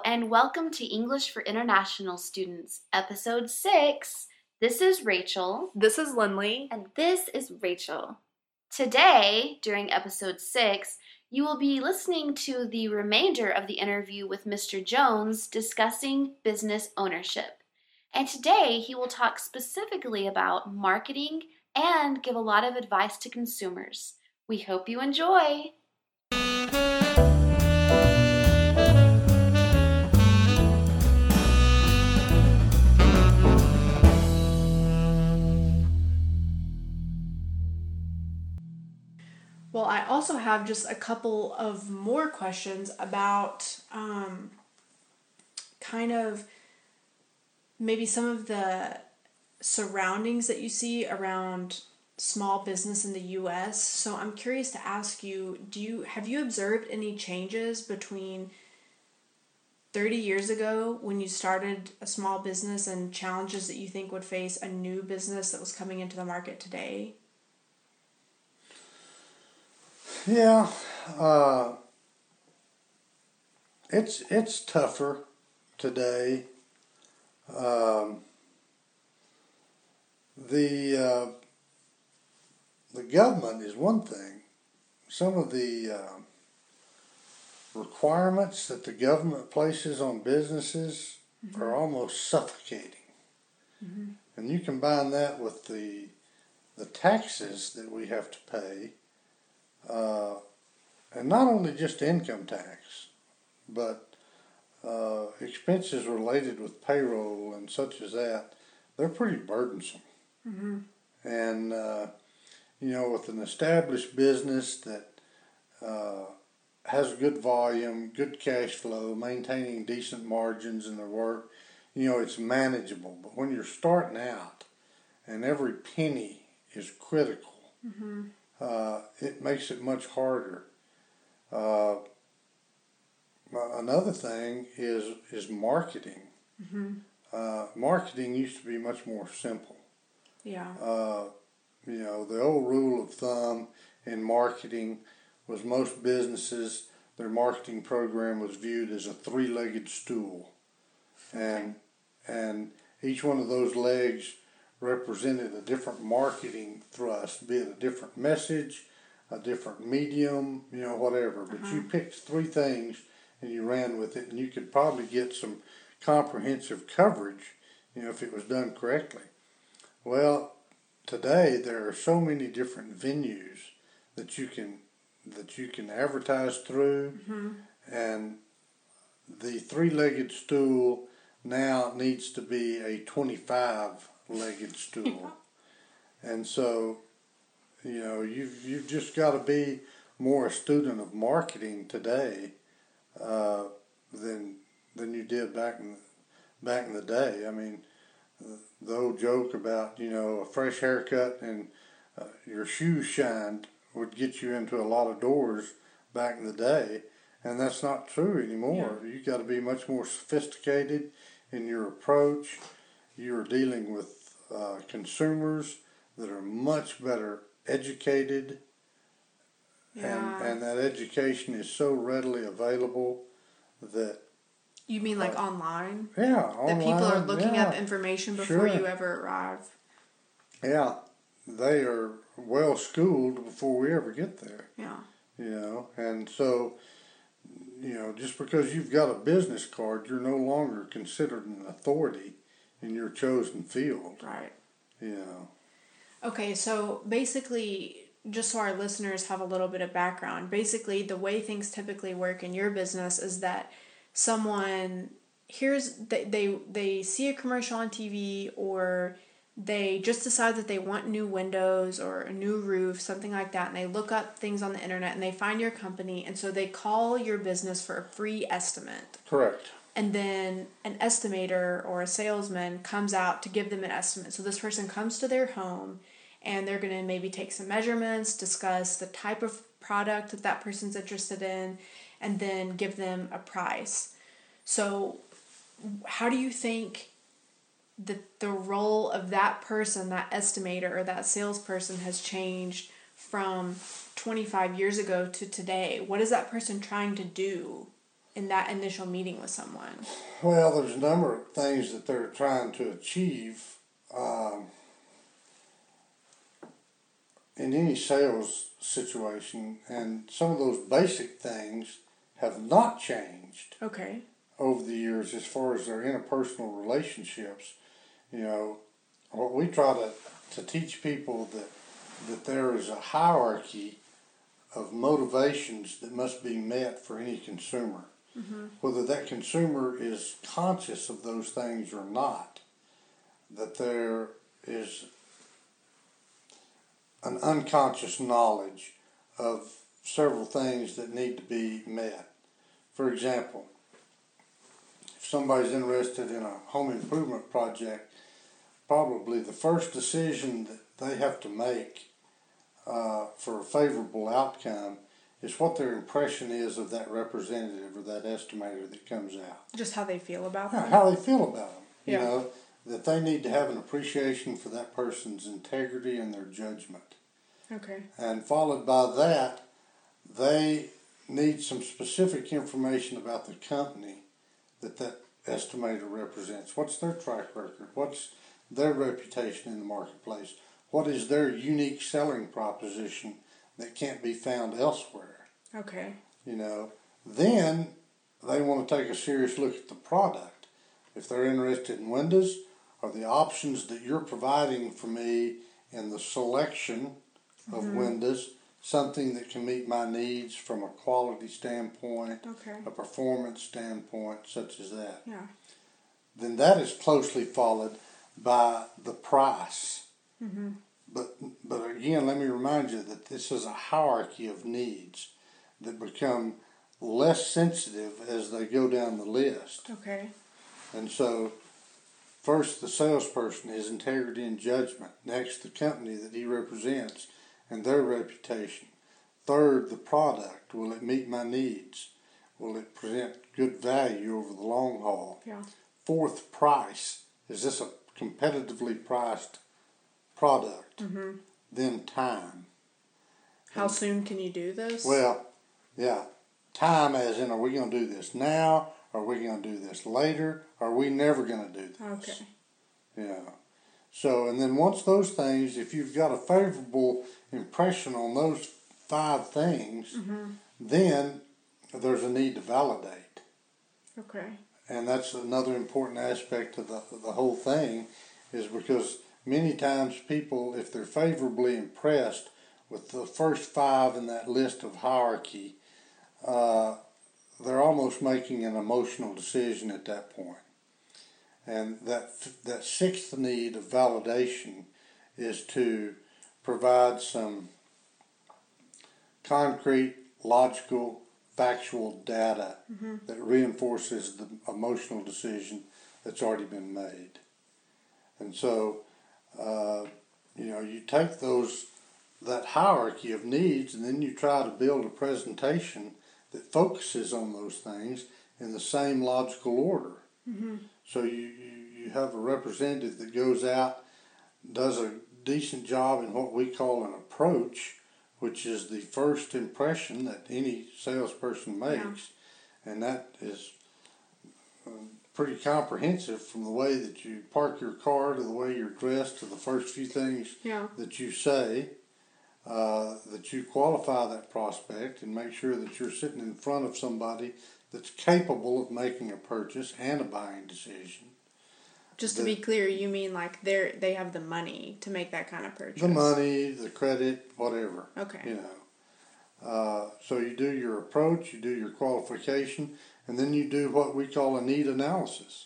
and welcome to English for International Students, Episode 6. This is Rachel. This is Lindley. And this is Rachel. Today, during Episode 6, you will be listening to the remainder of the interview with Mr. Jones discussing business ownership. And today, he will talk specifically about marketing and give a lot of advice to consumers. We hope you enjoy! Well, I also have just a couple of more questions about kind of maybe some of the surroundings that you see around small business in the U.S. So I'm curious to ask you, have you observed any changes between 30 years ago when you started a small business and challenges that you think would face a new business that was coming into the market today? Yeah, it's tougher today. The government is one thing. Some of the requirements that the government places on businesses are almost suffocating. Mm-hmm. And you combine that with the taxes that we have to pay. And not only just income tax, but expenses related with payroll and such as that, they're pretty burdensome. Mm-hmm. And, with an established business that has good volume, good cash flow, maintaining decent margins in their work, it's manageable. But when you're starting out and every penny is critical, mm-hmm. It makes it much harder. Another thing is marketing. Mm-hmm. Marketing used to be much more simple. Yeah. The old rule of thumb in marketing was most businesses, their marketing program was viewed as a three-legged stool. And each one of those legs represented a different marketing thrust, be it a different message, a different medium, whatever. But you picked three things and you ran with it, and you could probably get some comprehensive coverage, if it was done correctly. Well, today there are so many different venues that you can advertise through, and the three-legged stool now needs to be a 25-legged stool. And so, you've just got to be more a student of marketing today than you did back in the day. I mean, the old joke about a fresh haircut and your shoes shined would get you into a lot of doors back in the day, and that's not true anymore. Yeah. You got to be much more sophisticated in your approach. You're dealing with consumers that are much better educated, and that education is so readily available that... You mean like online? Yeah, online. That people are looking up information before you ever arrive? Yeah, they are well schooled before we ever get there. Yeah. And so, just because you've got a business card, you're no longer considered an authority in your chosen field. Right. Okay, so basically, just so our listeners have a little bit of background, basically the way things typically work in your business is that someone they see a commercial on TV, or they just decide that they want new windows or a new roof, something like that, and they look up things on the internet and they find your company, and so they call your business for a free estimate. Correct. And then an estimator or a salesman comes out to give them an estimate. So this person comes to their home and they're going to maybe take some measurements, discuss the type of product that person's interested in, and then give them a price. So how do you think that the role of that person, that estimator or that salesperson, has changed from 25 years ago to today? What is that person trying to do? in that initial meeting with someone? Well, there's a number of things that they're trying to achieve in any sales situation, and some of those basic things have not changed Okay. over the years as far as their interpersonal relationships. You know, what we try to teach people that there is a hierarchy of motivations that must be met for any consumer. Mm-hmm. Whether that consumer is conscious of those things or not, that there is an unconscious knowledge of several things that need to be met. For example, if somebody's interested in a home improvement project, probably the first decision that they have to make for a favorable outcome is what their impression is of that representative or that estimator that comes out. Just how they feel about them? How they feel about them. Yeah. You know, that they need to have an appreciation for that person's integrity and their judgment. Okay. And followed by that, they need some specific information about the company that estimator represents. What's their track record? What's their reputation in the marketplace? What is their unique selling proposition that can't be found elsewhere? Okay. You know, then they want to take a serious look at the product. If they're interested in windows, are the options that you're providing for me in the selection of windows something that can meet my needs from a quality standpoint, Okay. a performance standpoint, such as that? Yeah. Then that is closely followed by the price. Mm-hmm. But again, let me remind you that this is a hierarchy of needs that become less sensitive as they go down the list. Okay. And so, first the salesperson, his integrity and judgment. Next, the company that he represents and their reputation. Third, the product. Will it meet my needs? Will it present good value over the long haul? Yeah. Fourth, price. Is this a competitively priced product? Mm-hmm. Then time. How soon can you do this? Well, yeah. Time as in, are we going to do this now? Are we going to do this later? Are we never going to do this? Okay. Yeah. So, and then once those things, if you've got a favorable impression on those 5 things, then there's a need to validate. Okay. And that's another important aspect of the whole thing, is because many times people, if they're favorably impressed with the first 5 in that list of hierarchy, they're almost making an emotional decision at that point. And that 6th need of validation is to provide some concrete, logical, factual data that reinforces the emotional decision that's already been made. And so, you take that hierarchy of needs, and then you try to build a presentation that focuses on those things in the same logical order. Mm-hmm. So you have a representative that goes out, does a decent job in what we call an approach, which is the first impression that any salesperson makes. Yeah. And that is pretty comprehensive, from the way that you park your car to the way you're dressed to the first few things that you say, that you qualify that prospect and make sure that you're sitting in front of somebody that's capable of making a purchase and a buying decision. Just to be clear, you mean like they have the money to make that kind of purchase? The money, the credit, whatever. Okay. So you do your approach, you do your qualification, and then you do what we call a need analysis.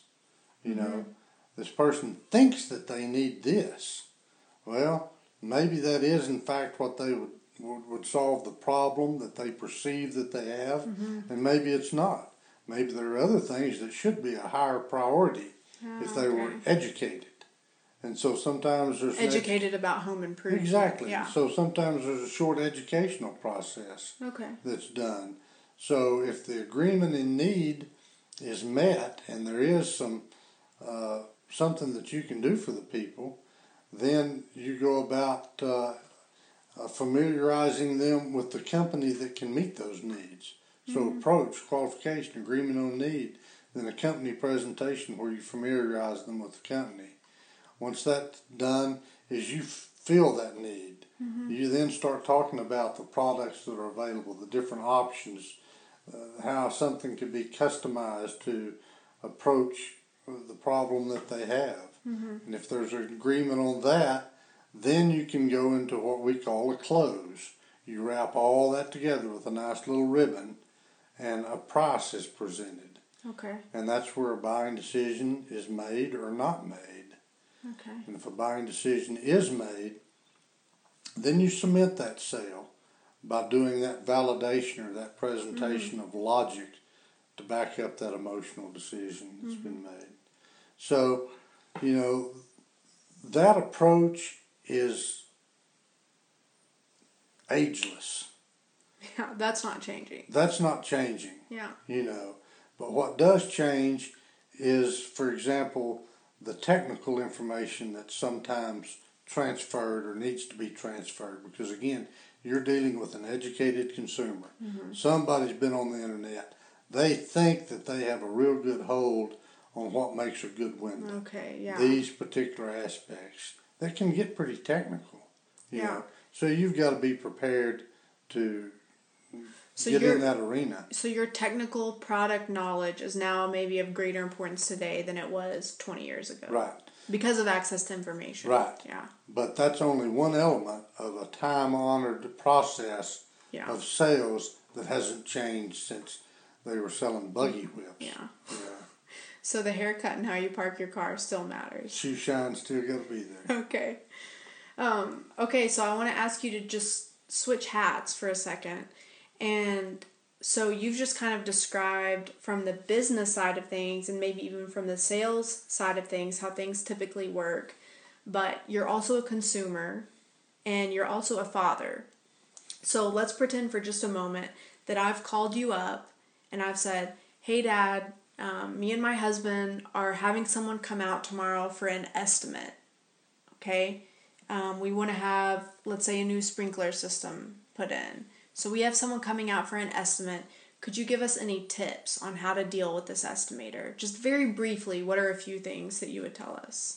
This person thinks that they need this. Well, maybe that is in fact what they would solve the problem that they perceive that they have, and maybe it's not. Maybe there are other things that should be a higher priority if they were educated. And so sometimes there's educated about home improvement. Exactly. Yeah. So sometimes there's a short educational process that's done. So if the agreement in need is met and there is some something that you can do for the people, then you go about familiarizing them with the company that can meet those needs. So approach, qualification, agreement on need, then a company presentation where you familiarize them with the company. Once that's done, is you feel that need. You then start talking about the products that are available, the different options, how something could be customized to approach the problem that they have. And if there's an agreement on that, then you can go into what we call a close. You wrap all that together with a nice little ribbon, and a price is presented. Okay. And that's where a buying decision is made or not made. Okay. And if a buying decision is made, then you cement that sale by doing that validation or that presentation of logic to back up that emotional decision that's been made. So, that approach is ageless. Yeah, that's not changing. That's not changing. Yeah. But what does change is, for example, the technical information that's sometimes transferred or needs to be transferred, because again, you're dealing with an educated consumer. Somebody's been on the internet. They think that they have a real good hold on what makes a good window. Okay, yeah. These particular aspects that can get pretty technical. You Yeah. know. So you've got to be prepared to So get in that arena. So your technical product knowledge is now maybe of greater importance today than it was 20 years ago. Right. Because of access to information. Right. Yeah. But that's only one element of a time-honored process of sales that hasn't changed since they were selling buggy whips. Yeah. So the haircut and how you park your car still matters. Shoe shine still got to be there. Okay. Okay, so I want to ask you to just switch hats for a second. And so you've just kind of described from the business side of things and maybe even from the sales side of things how things typically work. But you're also a consumer and you're also a father. So let's pretend for just a moment that I've called you up and I've said, hey, Dad, me and my husband are having someone come out tomorrow for an estimate. Okay? We want to have, let's say, a new sprinkler system put in. So we have someone coming out for an estimate. Could you give us any tips on how to deal with this estimator? Just very briefly, what are a few things that you would tell us?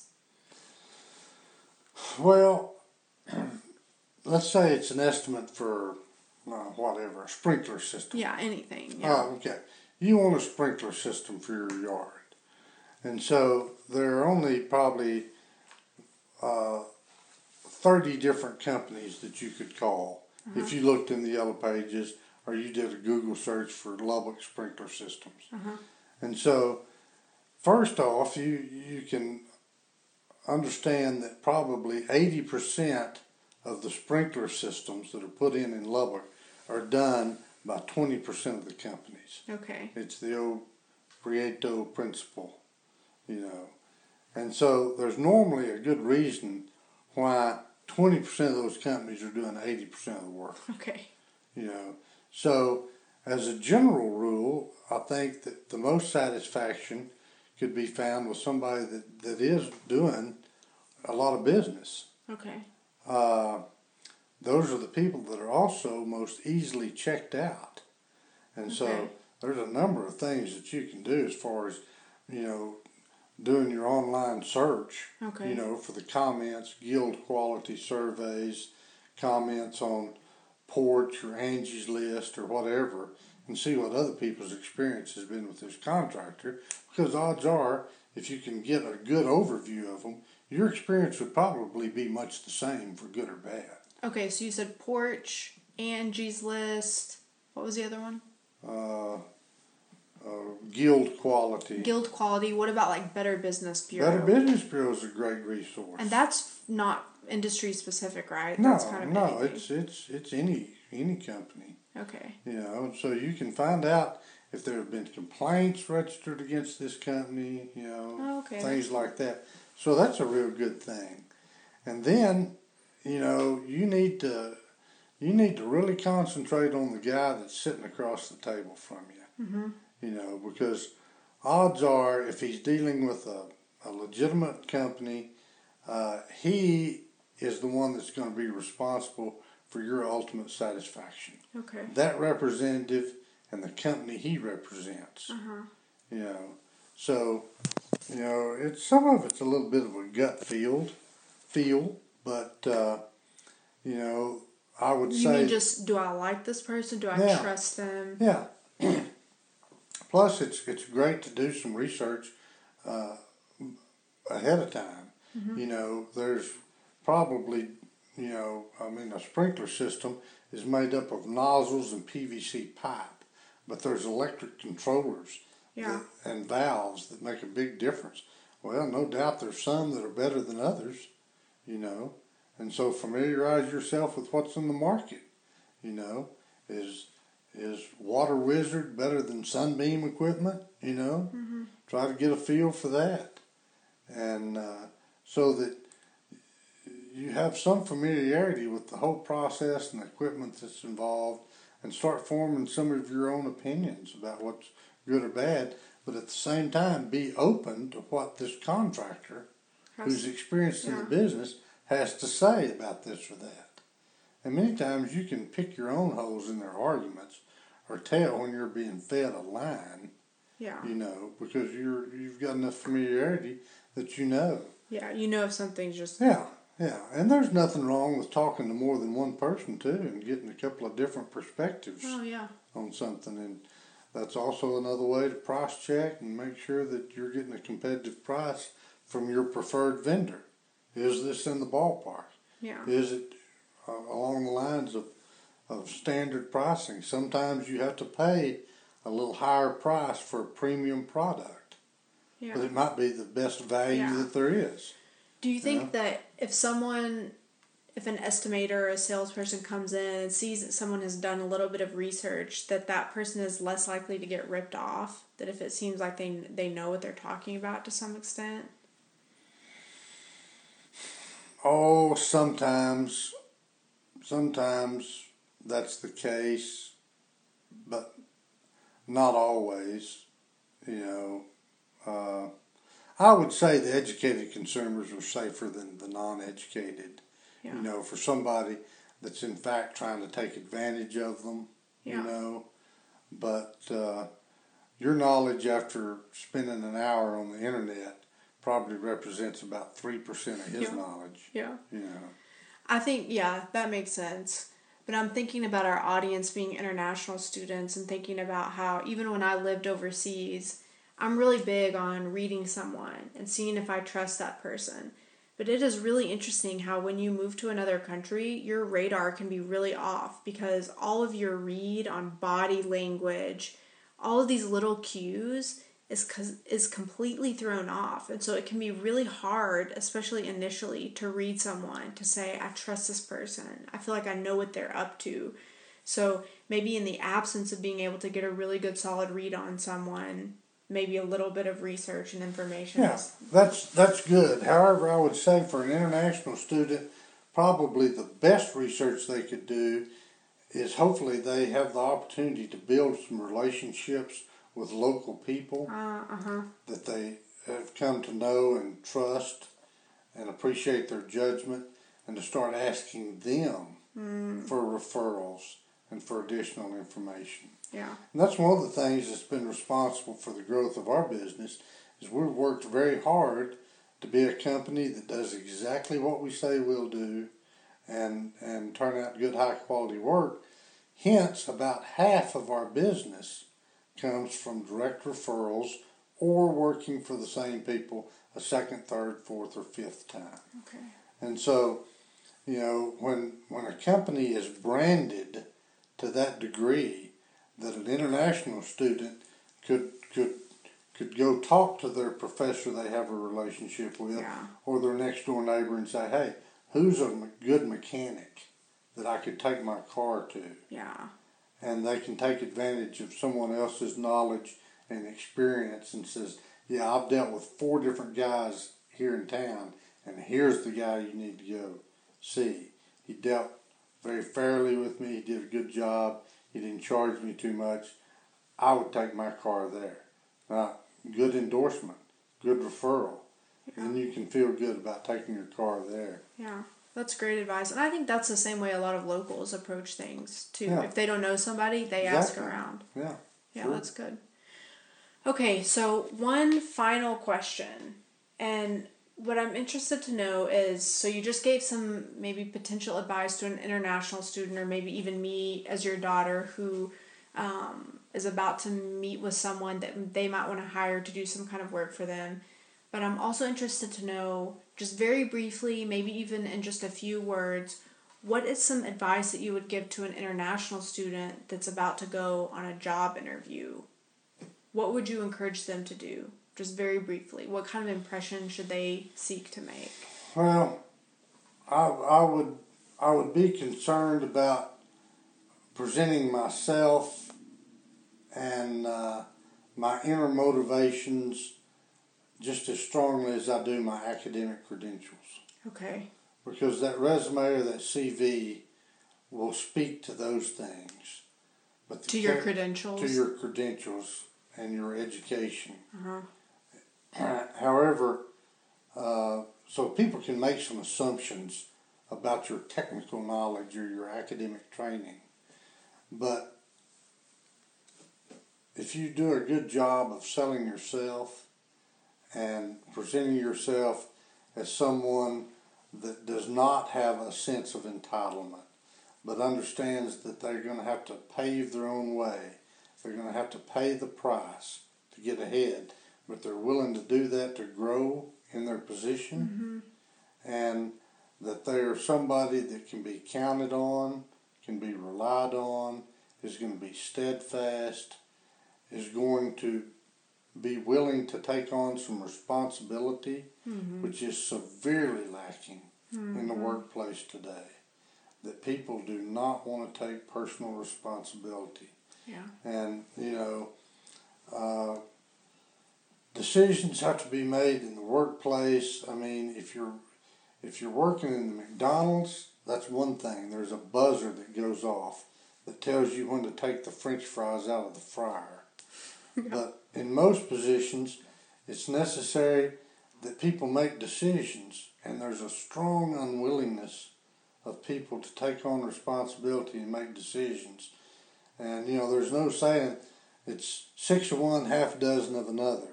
Well, let's say it's an estimate for whatever, a sprinkler system. Yeah, anything. Yeah. Okay. You want a sprinkler system for your yard. And so there are only probably 30 different companies that you could call if you looked in the Yellow Pages or you did a Google search for Lubbock sprinkler systems. And so, first off, you can understand that probably 80% of the sprinkler systems that are put in Lubbock are done by 20% of the companies. Okay. It's the old Pareto principle, And so there's normally a good reason why 20% of those companies are doing 80% of the work. Okay. So as a general rule, I think that the most satisfaction could be found with somebody that is doing a lot of business. Okay. Those are the people that are also most easily checked out. And so there's a number of things that you can do as far as, doing your online search, for the comments, guild quality surveys, comments on Porch or Angie's List or whatever, and see what other people's experience has been with this contractor. Because odds are, if you can get a good overview of them, your experience would probably be much the same for good or bad. Okay, so you said Porch, Angie's List. What was the other one? Guild quality. Guild quality. What about like Better Business Bureau? Better Business Bureau is a great resource. And that's not industry specific, right? No, That's kind of it's any company. Okay. So you can find out if there have been complaints registered against this company. Things like that. So that's a real good thing. And then, you need to really concentrate on the guy that's sitting across the table from you. Mm-hmm. Because odds are, if he's dealing with a legitimate company, he is the one that's going to be responsible for your ultimate satisfaction. Okay. That representative and the company he represents. Uh-huh. You know, so it's some of it's a little bit of a gut feel, but I would You say mean just, do I like this person? Do I Yeah. trust them? yeah. Plus, it's great to do some research ahead of time. There's probably a sprinkler system is made up of nozzles and PVC pipe, but there's electric controllers Yeah. and valves that make a big difference. Well, no doubt there's some that are better than others, and so familiarize yourself with what's in the market. Is Water Wizard better than Sunbeam equipment? Try to get a feel for that, and so that you have some familiarity with the whole process and the equipment that's involved, and start forming some of your own opinions about what's good or bad, but at the same time be open to what this contractor who's experienced in the business has to say about this or that. And many times you can pick your own holes in their arguments or tell when you're being fed a line, because you've got enough familiarity that you know. Yeah, you know if something's just... Yeah, and there's nothing wrong with talking to more than one person too and getting a couple of different perspectives on something, and that's also another way to price check and make sure that you're getting a competitive price from your preferred vendor. Is this in the ballpark? Yeah. Is it along the lines of standard pricing? Sometimes you have to pay a little higher price for a premium product, but it might be the best value that there is. Do you think that if an estimator or a salesperson comes in and sees that someone has done a little bit of research, that person is less likely to get ripped off? That if it seems like they know what they're talking about to some extent? Oh, sometimes that's the case, but not always. I would say the educated consumers are safer than the non-educated. Yeah. For somebody that's in fact trying to take advantage of them. But your knowledge after spending an hour on the internet probably represents about 3% of his knowledge. Yeah. I think, that makes sense. But I'm thinking about our audience being international students and thinking about how even when I lived overseas, I'm really big on reading someone and seeing if I trust that person. But it is really interesting how when you move to another country, your radar can be really off because all of your read on body language, all of these little cues is completely thrown off. And so it can be really hard, especially initially, to read someone, to say, I trust this person. I feel like I know what they're up to. So maybe in the absence of being able to get a really good solid read on someone, maybe a little bit of research and information. Yeah, that's good. However, I would say for an international student, probably the best research they could do is hopefully they have the opportunity to build some relationships with local people that they have come to know and trust and appreciate their judgment, and to start asking them for referrals and for additional information. Yeah. And that's one of the things that's been responsible for the growth of our business is we've worked very hard to be a company that does exactly what we say we'll do and turn out good high quality work. Hence, about half of our business comes from direct referrals or working for the same people a second, third, fourth, or fifth time. Okay. And so, when a company is branded to that degree that an international student could go talk to their professor they have a relationship with or their next door neighbor and say, hey, who's a good mechanic that I could take my car to? Yeah. And they can take advantage of someone else's knowledge and experience and says, yeah, I've dealt with 4 different guys here in town, and here's the guy you need to go see. He dealt very fairly with me. He did a good job. He didn't charge me too much. I would take my car there. Now, good endorsement, good referral. Yeah. Then you can feel good about taking your car there. Yeah. That's great advice. And I think that's the same way a lot of locals approach things, too. Yeah. If they don't know somebody, they ask around. Yeah. Yeah, sure. That's good. Okay, so one final question. And what I'm interested to know is, so you just gave some maybe potential advice to an international student, or maybe even me as your daughter who is about to meet with someone that they might want to hire to do some kind of work for them. But I'm also interested to know, just very briefly, maybe even in just a few words, what is some advice that you would give to an international student that's about to go on a job interview? What would you encourage them to do? Just very briefly. What kind of impression should they seek to make? Well, I would be concerned about presenting myself and my inner motivations just as strongly as I do my academic credentials. Okay. Because that resume or that CV will speak to those things. But To your credentials? To your credentials and your education. Uh-huh. However, so people can make some assumptions about your technical knowledge or your academic training. But if you do a good job of selling yourself and presenting yourself as someone that does not have a sense of entitlement, but understands that they're going to have to pave their own way, they're going to have to pay the price to get ahead, but they're willing to do that to grow in their position, and that they are somebody that can be counted on, can be relied on, is going to be steadfast, is going to be willing to take on some responsibility, which is severely lacking in the workplace today. That people do not want to take personal responsibility. Yeah. And, decisions have to be made in the workplace. I mean, if you're working in the McDonald's, that's one thing. There's a buzzer that goes off that tells you when to take the French fries out of the fryer. But in most positions, it's necessary that people make decisions, and there's a strong unwillingness of people to take on responsibility and make decisions. And, there's no saying it's 6 of one, half a dozen of another.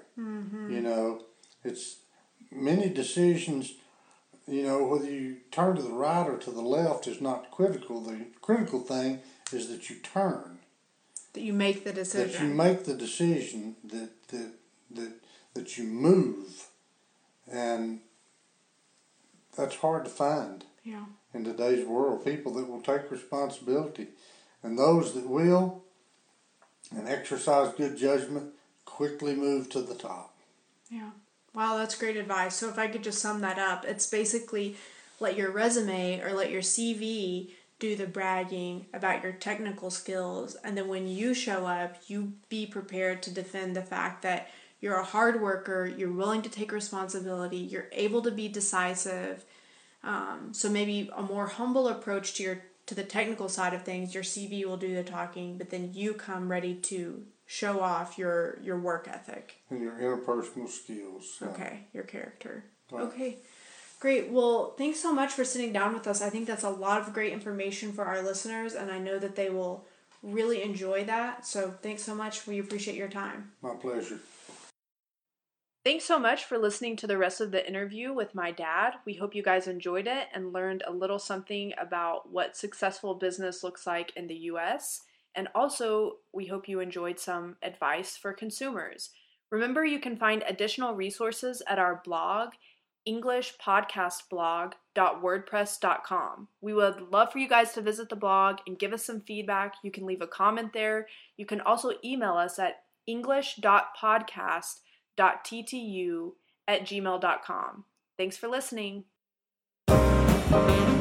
It's many decisions, whether you turn to the right or to the left is not critical. The critical thing is that you turn. That you make the decision. That you make the decision, that you move. And that's hard to find in today's world. People that will take responsibility. And those that will and exercise good judgment quickly move to the top. Yeah. Wow, that's great advice. So if I could just sum that up, it's basically let your resume or let your CV do the bragging about your technical skills, and then when you show up, you be prepared to defend the fact that you're a hard worker, you're willing to take responsibility, you're able to be decisive. So maybe a more humble approach to the technical side of things. Your CV will do the talking, but then you come ready to show off your work ethic. And your interpersonal skills. Okay, your character. Right. Okay, great. Well, thanks so much for sitting down with us. I think that's a lot of great information for our listeners, and I know that they will really enjoy that. So thanks so much. We appreciate your time. My pleasure. Thanks so much for listening to the rest of the interview with my dad. We hope you guys enjoyed it and learned a little something about what successful business looks like in the U.S. And also, we hope you enjoyed some advice for consumers. Remember, you can find additional resources at our blog, englishpodcastblog.wordpress.com. We would love for you guys to visit the blog and give us some feedback. You can leave a comment there. You can also email us at english.podcast.ttu@gmail.com. Thanks for listening.